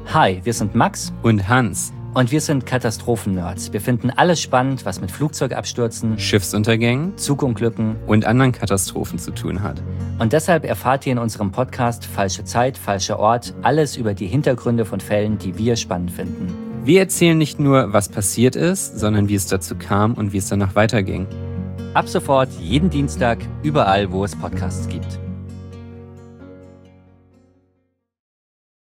Hi, wir sind Max und Hans und wir sind Katastrophen-Nerds. Wir finden alles spannend, was mit Flugzeugabstürzen, Schiffsuntergängen, Zugunglücken und anderen Katastrophen zu tun hat. Und deshalb erfahrt ihr in unserem Podcast Falsche Zeit, falscher Ort alles über die Hintergründe von Fällen, die wir spannend finden. Wir erzählen nicht nur, was passiert ist, sondern wie es dazu kam und wie es danach weiterging. Ab sofort jeden Dienstag, überall, wo es Podcasts gibt.